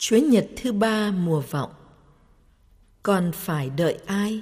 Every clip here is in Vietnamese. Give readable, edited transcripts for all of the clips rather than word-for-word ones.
Chúa Nhật thứ ba mùa vọng. Còn phải đợi ai?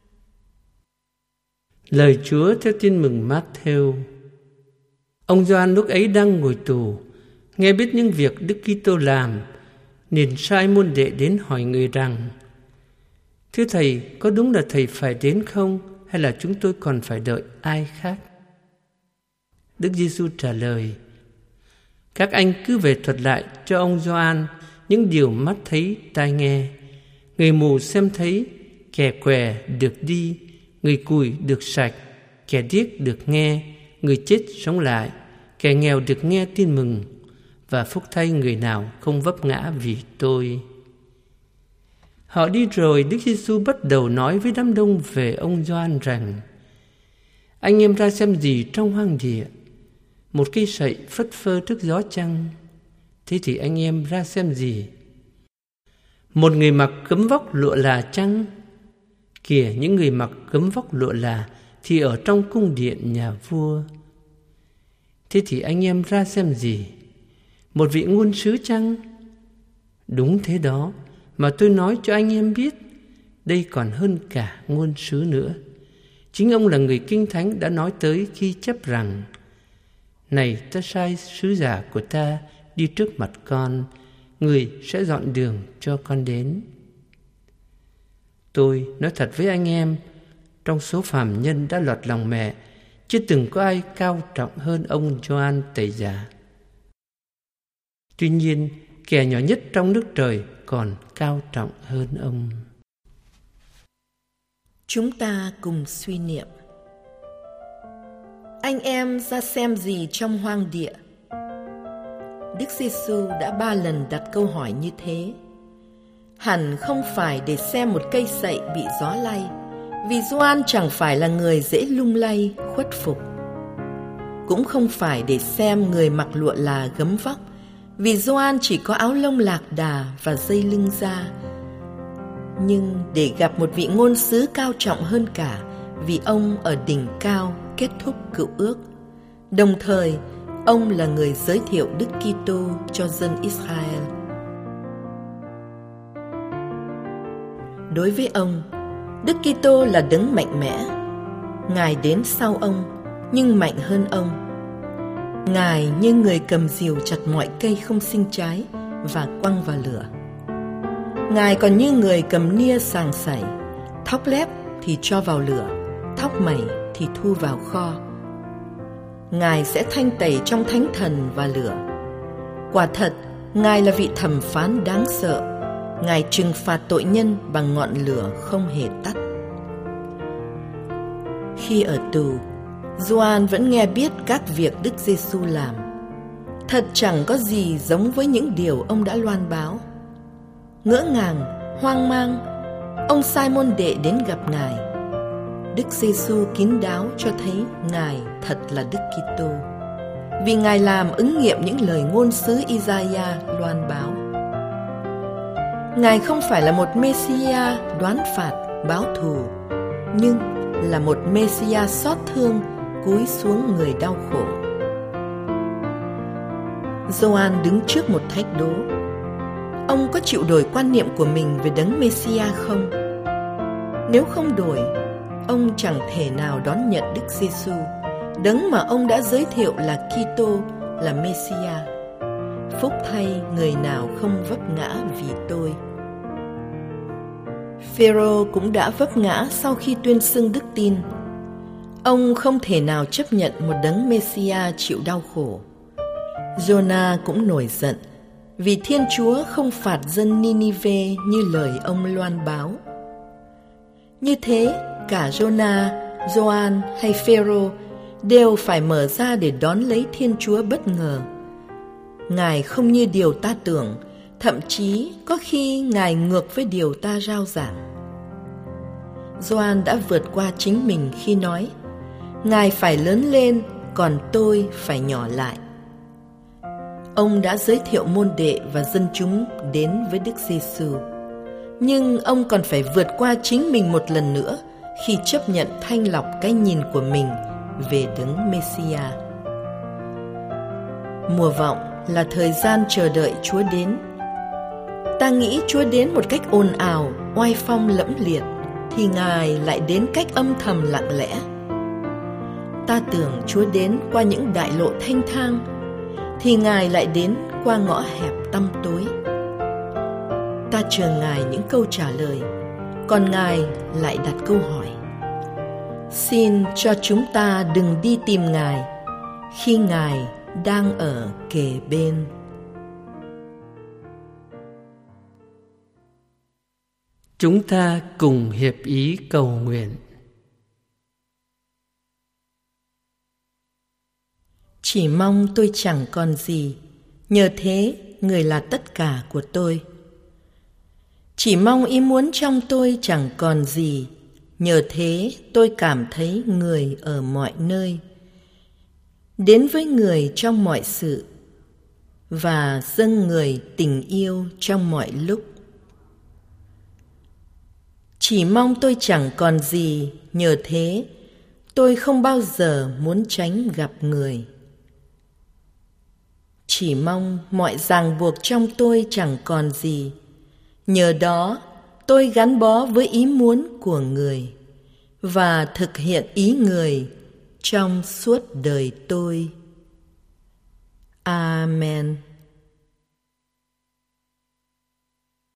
Lời Chúa theo Tin mừng Mát-thêu. Ông Gioan lúc ấy đang ngồi tù, nghe biết những việc Đức Kitô làm, nên sai môn đệ đến hỏi người rằng: Thưa Thầy, có đúng là Thầy phải đến không, hay là chúng tôi còn phải đợi ai khác? Đức Giêsu trả lời: Các anh cứ về thuật lại cho ông Gioan những điều mắt thấy tai nghe. Người mù xem thấy, kẻ què được đi, người cùi được sạch, kẻ điếc được nghe, người chết sống lại, kẻ nghèo được nghe tin mừng, và phúc thay người nào không vấp ngã vì tôi. Họ đi rồi, Đức Giêsu bắt đầu nói với đám đông về ông Gioan rằng: Anh em ra xem gì trong hoang địa? Một cây sậy phất phơ trước gió chăng? Thế thì anh em ra xem gì? Một người mặc gấm vóc lụa là chăng? Kìa, những người mặc gấm vóc lụa là thì ở trong cung điện nhà vua. Thế thì anh em ra xem gì? Một vị ngôn sứ chăng? Đúng thế đó, mà tôi nói cho anh em biết, đây còn hơn cả ngôn sứ nữa. Chính ông là người Kinh Thánh đã nói tới khi chép rằng: Này, ta sai sứ giả của ta đi trước mặt con, người sẽ dọn đường cho con đến. Tôi nói thật với anh em, trong số phàm nhân đã lọt lòng mẹ, chưa từng có ai cao trọng hơn ông Gioan Tẩy Giả. Tuy nhiên, kẻ nhỏ nhất trong nước trời còn cao trọng hơn ông. Chúng ta cùng suy niệm. Anh em ra xem gì trong hoang địa? Đức Giêsu đã 3 lần đặt câu hỏi như thế. Hẳn không phải để xem một cây sậy bị gió lay, vì Gioan chẳng phải là người dễ lung lay, khuất phục. Cũng không phải để xem người mặc lụa là gấm vóc, vì Gioan chỉ có áo lông lạc đà và dây lưng da. Nhưng để gặp một vị ngôn sứ cao trọng hơn cả, vì ông ở đỉnh cao kết thúc cựu ước. Đồng thời, ông là người giới thiệu Đức Kitô cho dân Israel. Đối với ông, Đức Kitô là đấng mạnh mẽ. Ngài đến sau ông, nhưng mạnh hơn ông. Ngài như người cầm rìu chặt mọi cây không sinh trái và quăng vào lửa. Ngài còn như người cầm nia sàng sảy, thóc lép thì cho vào lửa, thóc mẩy thì thu vào kho. Ngài sẽ thanh tẩy trong thánh thần và lửa. Quả thật, Ngài là vị thẩm phán đáng sợ. Ngài trừng phạt tội nhân bằng ngọn lửa không hề tắt. Khi ở tù, Gioan vẫn nghe biết các việc Đức Giêsu làm. Thật chẳng có gì giống với những điều ông đã loan báo. Ngỡ ngàng, hoang mang, ông sai môn đệ đến gặp Ngài. Đức Giêsu kín đáo cho thấy Ngài thật là Đức Kitô, vì Ngài làm ứng nghiệm những lời ngôn sứ Isaiah loan báo. Ngài không phải là một Messiah đoán phạt, báo thù, nhưng là một Messiah xót thương, cúi xuống người đau khổ. Gioan đứng trước một thách đố. Ông có chịu đổi quan niệm của mình về đấng Messiah không? Nếu không đổi, ông chẳng thể nào đón nhận Đức Giêsu, đấng mà ông đã giới thiệu là Kitô, là Messiah. Phúc thay người nào không vấp ngã vì tôi. Phêrô cũng đã vấp ngã sau khi tuyên xưng đức tin. Ông không thể nào chấp nhận một đấng Messiah chịu đau khổ. Giô-na cũng nổi giận vì Thiên Chúa không phạt dân Ninive như lời ông loan báo. Như thế, cả Giô-na, Gioan hay Phêrô đều phải mở ra để đón lấy Thiên Chúa bất ngờ. Ngài không như điều ta tưởng, thậm chí có khi Ngài ngược với điều ta rao giảng. Gioan đã vượt qua chính mình khi nói: Ngài phải lớn lên, còn tôi phải nhỏ lại. Ông đã giới thiệu môn đệ và dân chúng đến với Đức Giêsu, nhưng ông còn phải vượt qua chính mình một lần nữa khi chấp nhận thanh lọc cái nhìn của mình về đấng Messiah. Mùa vọng là thời gian chờ đợi Chúa đến. Ta nghĩ Chúa đến một cách ồn ào, oai phong lẫm liệt, thì Ngài lại đến cách âm thầm lặng lẽ. Ta tưởng Chúa đến qua những đại lộ thanh thang, thì Ngài lại đến qua ngõ hẹp tăm tối. Ta chờ Ngài những câu trả lời, còn Ngài lại đặt câu hỏi. Xin cho chúng ta đừng đi tìm Ngài khi Ngài đang ở kề bên. Chúng ta cùng hiệp ý cầu nguyện. Chỉ mong tôi chẳng còn gì, nhờ thế Người là tất cả của tôi. Chỉ mong ý muốn trong tôi chẳng còn gì, nhờ thế tôi cảm thấy Người ở mọi nơi. Đến với Người trong mọi sự, và dâng Người tình yêu trong mọi lúc. Chỉ mong tôi chẳng còn gì, nhờ thế tôi không bao giờ muốn tránh gặp Người. Chỉ mong mọi ràng buộc trong tôi chẳng còn gì, nhờ đó tôi gắn bó với ý muốn của Người và thực hiện ý Người trong suốt đời tôi. Amen.